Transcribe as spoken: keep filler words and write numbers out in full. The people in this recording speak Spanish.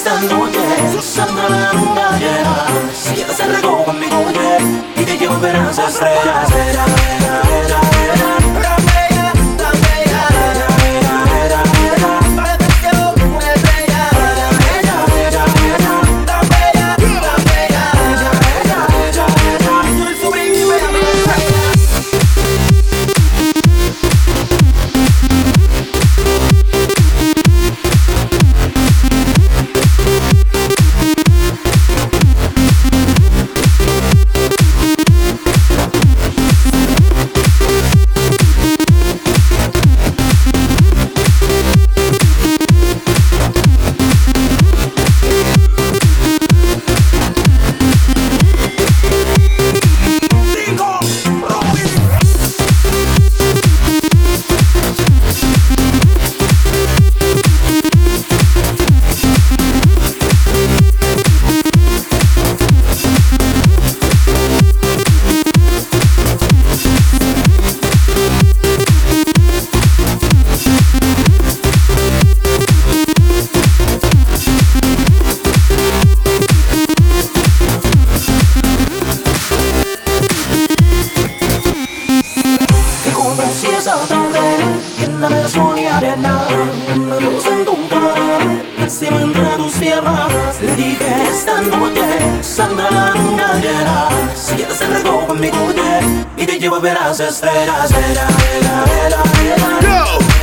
esta noche saldrá la luna llena. Si quieres se regó conmigo, oye, y te llevo a ver las estrellas. Era, era, era, era. Encima entre tus piernas le dije esta noche saldrá la luna llena. Si quieres se regó conmigo, oye, y te llevo a ver las estrellas. Era, era, era, era.